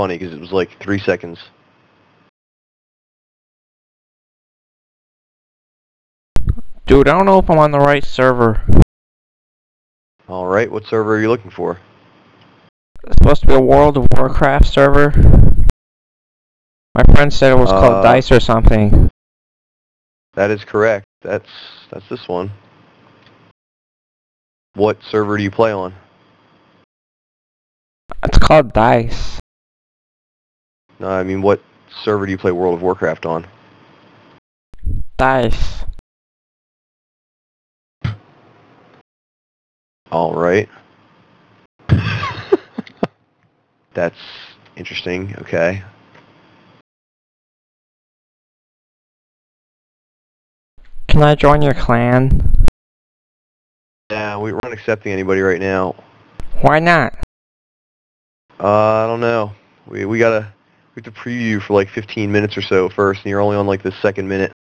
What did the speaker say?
funny because it was like 3 seconds. Dude, I don't know if I'm on the right server. Alright, what server are you looking for? It's supposed to be a World of Warcraft server. My friend said it was called DICE or something. That is correct. That's this one. What server do you play on? It's called DICE. No, I mean, what server do you play World of Warcraft on? DICE. Alright. That's interesting, okay. Can I join your clan? Yeah, we aren't accepting anybody right now. Why not? I don't know. We have to preview for like 15 minutes or so first, and you're only on like the second minute.